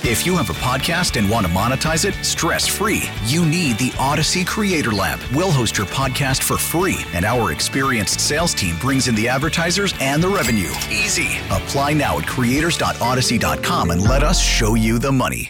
If you have a podcast and want to monetize it stress-free, you need the Odyssey Creator Lab. We'll host your podcast for free, and our experienced sales team brings in the advertisers and the revenue. Easy. Apply now at creators.odyssey.com and let us show you the money.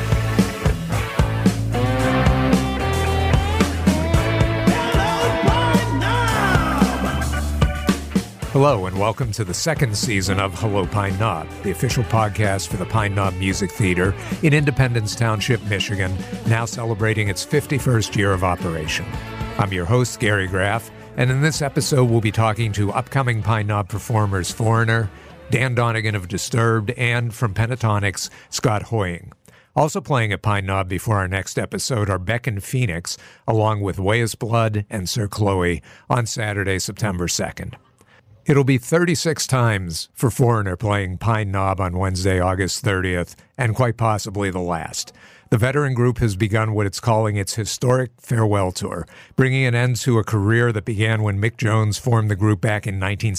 Hello, and welcome to the second season of Hello Pine Knob, the official podcast for the Pine Knob Music Theater in Independence Township, Michigan, now celebrating its 51st year of operation. I'm your host, Gary Graff, and in this episode we'll be talking to upcoming Pine Knob performers Foreigner, Dan Donegan of Disturbed, and from Pentatonix, Scott Hoying. Also playing at Pine Knob before our next episode are Beck and Phoenix, along with Weyes Blood and Sir Chloe on Saturday, September 2nd. It'll be 36 times for Foreigner playing Pine Knob on Wednesday, August 30th, and quite possibly the last. The veteran group has begun what it's calling its historic farewell tour, bringing an end to a career that began when Mick Jones formed the group back in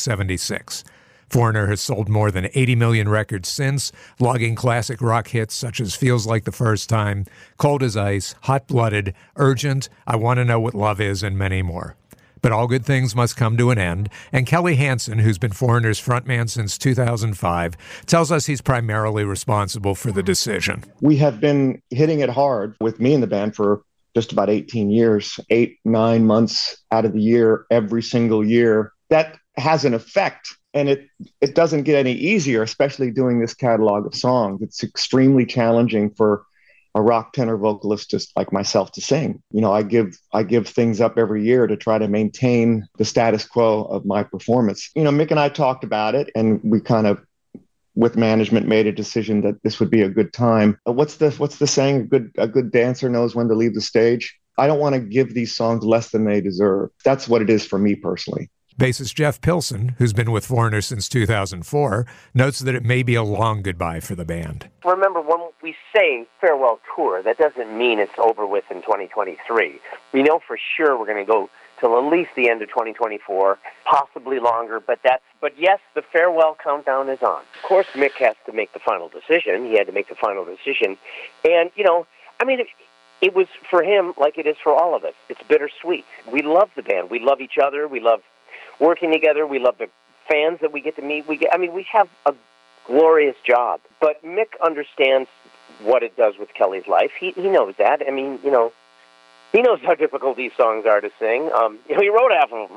1976. Foreigner has sold more than 80 million records since, logging classic rock hits such as Feels Like the First Time, Cold as Ice, Hot Blooded, Urgent, I Want to Know What Love Is, and many more. But all good things must come to an end, and Kelly Hansen, who's been Foreigner's frontman since 2005, tells us he's primarily responsible for the decision. We have been hitting it hard with me in the band for just about 18 years, 8-9 months out of the year, every single year. That has an effect, and it doesn't get any easier, especially doing this catalog of songs. It's extremely challenging for a rock tenor vocalist just like myself to sing. You know, I give things up every year to try to maintain the status quo of my performance. You know, Mick and I talked about it, and we kind of, with management, made a decision that this would be a good time. What's the saying? A good dancer knows when to leave the stage. I don't want to give these songs less than they deserve. That's what it is for me personally. Bassist Jeff Pilson, who's been with Foreigner since 2004, notes that it may be a long goodbye for the band. Remember, when we say farewell tour, that doesn't mean it's over with in 2023. We know for sure we're going to go till at least the end of 2024, possibly longer, but yes, the farewell countdown is on. Of course, Mick has to make the final decision. He had to make the final decision. And, you know, I mean, it was for him like it is for all of us. It's bittersweet. We love the band. We love each other. We love working together. We love the fans that we get to meet. We have a glorious job. But Mick understands what it does with Kelly's life. He knows that. I mean, you know, he knows how difficult these songs are to sing. You know, he wrote half of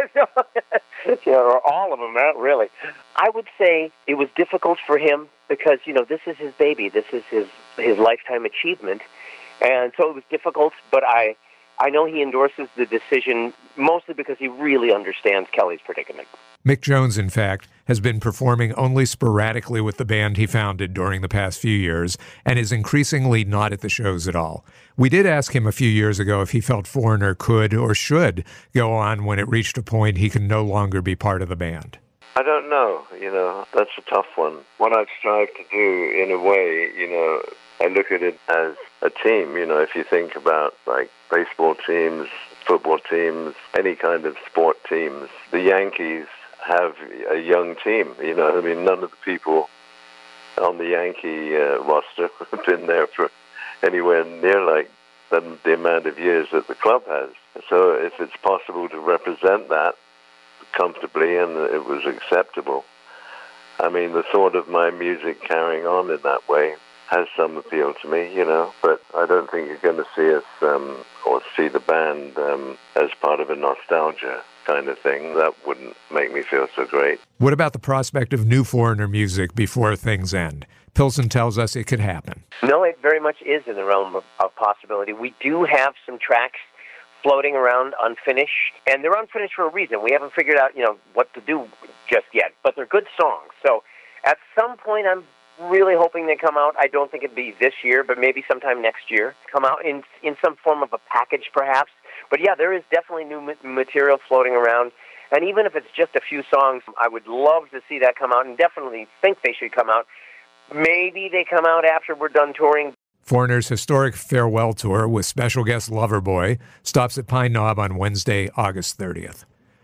them. You know, or all of them, not really. I would say it was difficult for him because, you know, this is his baby. This is his lifetime achievement. And so it was difficult, but I know he endorses the decision mostly because he really understands Kelly's predicament. Mick Jones, in fact, has been performing only sporadically with the band he founded during the past few years and is increasingly not at the shows at all. We did ask him a few years ago if he felt Foreigner could or should go on when it reached a point he can no longer be part of the band. I don't know, you know, that's a tough one. What I've strived to do, in a way, you know, I look at it as a team. You know, if you think about, like, baseball teams, football teams, any kind of sport teams, the Yankees have a young team, you know. I mean, none of the people on the Yankee roster have been there for anywhere near like the amount of years that the club has. So if it's possible to represent that comfortably and it was acceptable, I mean, the thought of my music carrying on in that way has some appeal to me, you know, but I don't think you're going to see us or see the band as part of a nostalgia kind of thing. That wouldn't make me feel so great. What about the prospect of new Foreigner music before things end? Pilson tells us it could happen. No, it very much is in the realm of possibility. We do have some tracks floating around unfinished, and they're unfinished for a reason. We haven't figured out, you know, what to do just yet, but they're good songs. So at some point, I'm really hoping they come out. I don't think it'd be this year, but maybe sometime next year. Come out in some form of a package, perhaps. But yeah, there is definitely new material floating around. And even if it's just a few songs, I would love to see that come out and definitely think they should come out. Maybe they come out after we're done touring. Foreigner's historic farewell tour with special guest Loverboy stops at Pine Knob on Wednesday, August 30th.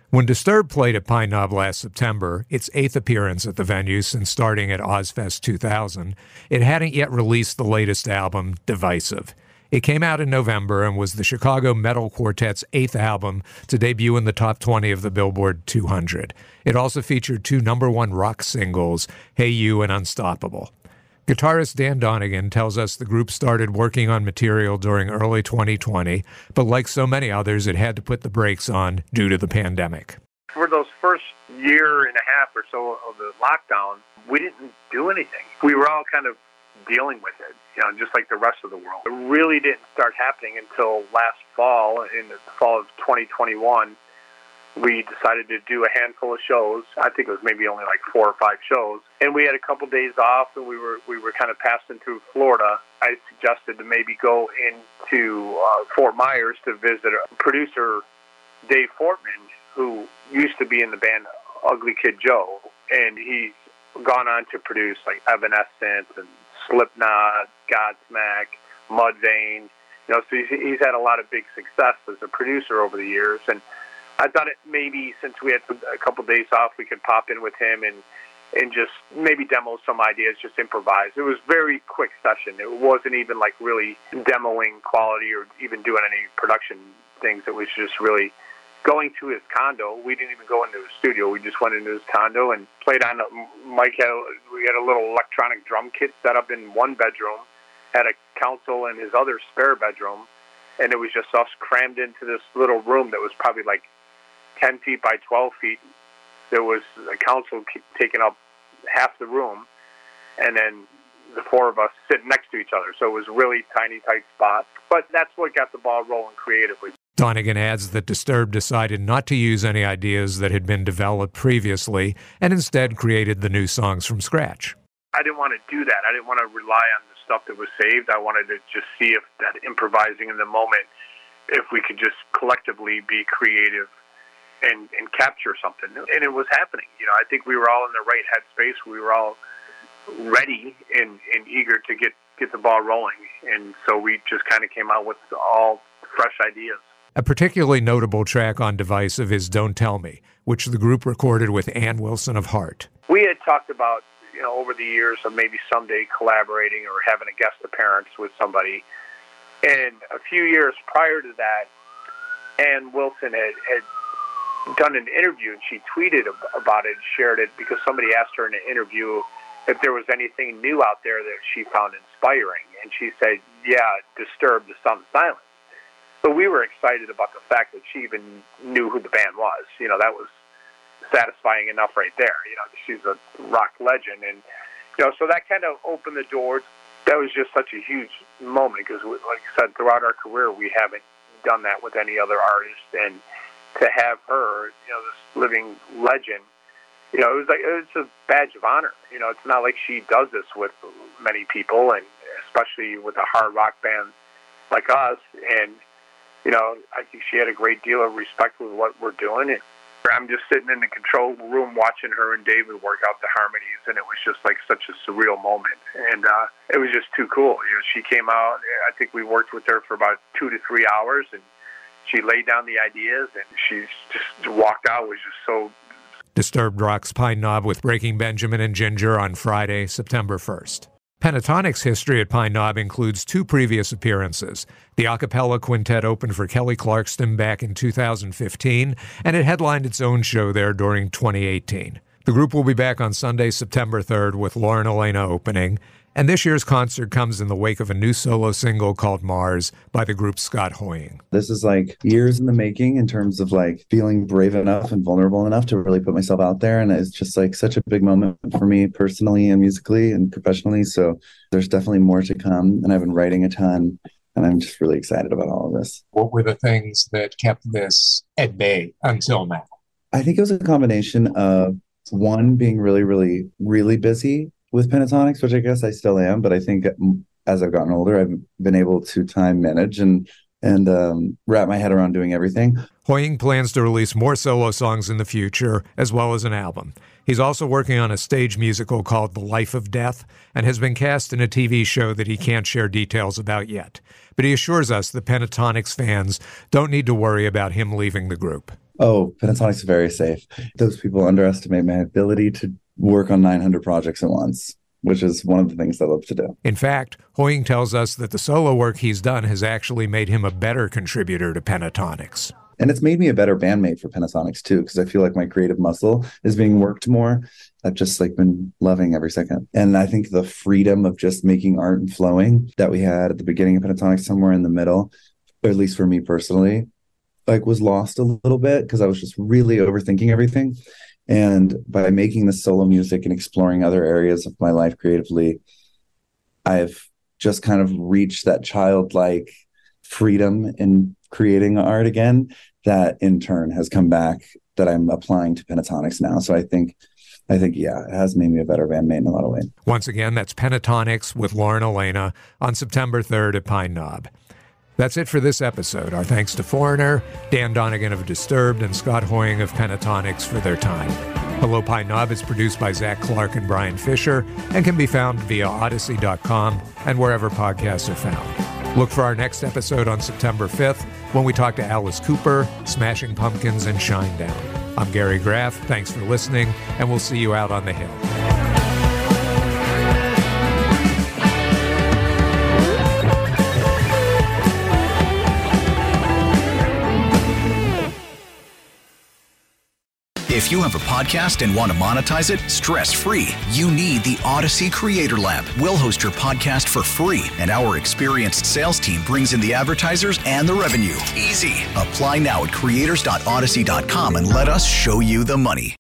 When Disturbed played at Pine Knob last September, its 8th appearance at the venue since starting at Ozfest 2000, it hadn't yet released the latest album, Divisive. It came out in November and was the Chicago Metal Quartet's 8th album to debut in the top 20 of the Billboard 200. It also featured 2 number-1 rock singles, Hey You and Unstoppable. Guitarist Dan Donegan tells us the group started working on material during early 2020, but like so many others, it had to put the brakes on due to the pandemic. For those first year and a half or so of the lockdown, we didn't do anything. We were all kind of dealing with it, just like the rest of the world. It really didn't start happening until last fall, in the fall of 2021. We decided to do a handful of shows. I think it was maybe only like 4 or 5 shows. And we had a couple days off, and we were kind of passing through Florida. I suggested to maybe go into Fort Myers to visit a producer, Dave Fortman, who used to be in the band Ugly Kid Joe. And he's gone on to produce like Evanescence and Slipknot, Godsmack, Mudvayne. So he's had a lot of big success as a producer over the years. And I thought it maybe, since we had a couple days off, we could pop in with him and just maybe demo some ideas, just improvise. It was a very quick session. It wasn't even like really demoing quality or even doing any production things. It was just really going to his condo. We didn't even go into his studio. We just went into his condo and played on. We had a little electronic drum kit set up in one bedroom, had a console in his other spare bedroom, and it was just us crammed into this little room that was probably like 10 feet by 12 feet. There was a console taking up half the room, and then the 4 of us sitting next to each other. So it was a really tiny, tight spot. But that's what got the ball rolling creatively. Donegan adds that Disturbed decided not to use any ideas that had been developed previously and instead created the new songs from scratch. I didn't want to do that. I didn't want to rely on the stuff that was saved. I wanted to just see if that improvising in the moment, if we could just collectively be creative and capture something. And it was happening. I think we were all in the right headspace. We were all ready and eager to get the ball rolling. And so we just kind of came out with all fresh ideas. A particularly notable track on Divisive is Don't Tell Me, which the group recorded with Ann Wilson of Heart. We had talked about, over the years of maybe someday collaborating or having a guest appearance with somebody. And a few years prior to that, Ann Wilson had done an interview, and she tweeted about it, shared it, because somebody asked her in an interview if there was anything new out there that she found inspiring. And she said, yeah, Disturbed, The Sound of Silence. So we were excited about the fact that she even knew who the band was. That was satisfying enough right there. She's a rock legend. And, so that kind of opened the doors. That was just such a huge moment because, like I said, throughout our career, we haven't done that with any other artist. And to have her, this living legend, it was a badge of honor. It's not like she does this with many people, and especially with a hard rock band like us. And, I think she had a great deal of respect with what we're doing. And I'm just sitting in the control room watching her and David work out the harmonies, and it was just like such a surreal moment. And it was just too cool. She came out, I think we worked with her for about 2 to 3 hours, and she laid down the ideas, and she just walked out. It was just so... Disturbed rocks Pine Knob with Breaking Benjamin and Ginger on Friday, September 1st. Pentatonic's history at Pine Knob includes 2 previous appearances. The a cappella quintet opened for Kelly Clarkson back in 2015, and it headlined its own show there during 2018. The group will be back on Sunday, September 3rd, with Lauren Elena opening, and this year's concert comes in the wake of a new solo single called Mars by the group Scott Hoying. This is like years in the making in terms of like feeling brave enough and vulnerable enough to really put myself out there. And it's just like such a big moment for me personally and musically and professionally. So there's definitely more to come. And I've been writing a ton, and I'm just really excited about all of this. What were the things that kept this at bay until now? I think it was a combination of, one, being really, really, really busy with Pentatonics, which I guess I still am, but I think as I've gotten older, I've been able to time manage and wrap my head around doing everything. Hoying plans to release more solo songs in the future, as well as an album. He's also working on a stage musical called The Life of Death, and has been cast in a TV show that he can't share details about yet. But he assures us that Pentatonics fans don't need to worry about him leaving the group. Oh, Pentatonic's very safe. Those people underestimate my ability to work on 900 projects at once, which is one of the things I love to do. In fact, Hoying tells us that the solo work he's done has actually made him a better contributor to Pentatonics. And it's made me a better bandmate for Pentatonics too, because I feel like my creative muscle is being worked more. I've just been loving every second. And I think the freedom of just making art and flowing that we had at the beginning of Pentatonics, somewhere in the middle, or at least for me personally, was lost a little bit because I was just really overthinking everything. And by making the solo music and exploring other areas of my life creatively, I've just kind of reached that childlike freedom in creating art again that in turn has come back that I'm applying to Pentatonics now. So I think, yeah, it has made me a better bandmate in a lot of ways. Once again, that's Pentatonics with Lauren Alaina on September 3rd at Pine Knob. That's it for this episode. Our thanks to Foreigner, Dan Donegan of Disturbed, and Scott Hoying of Pentatonics for their time. Hello Pine Knob is produced by Zach Clark and Brian Fisher and can be found via Odyssey.com and wherever podcasts are found. Look for our next episode on September 5th when we talk to Alice Cooper, Smashing Pumpkins, and Shinedown. I'm Gary Graff. Thanks for listening, and we'll see you out on the hill. If you have a podcast and want to monetize it stress-free, you need the Odyssey Creator Lab. We'll host your podcast for free, and our experienced sales team brings in the advertisers and the revenue. Easy. Apply now at creators.odyssey.com and let us show you the money.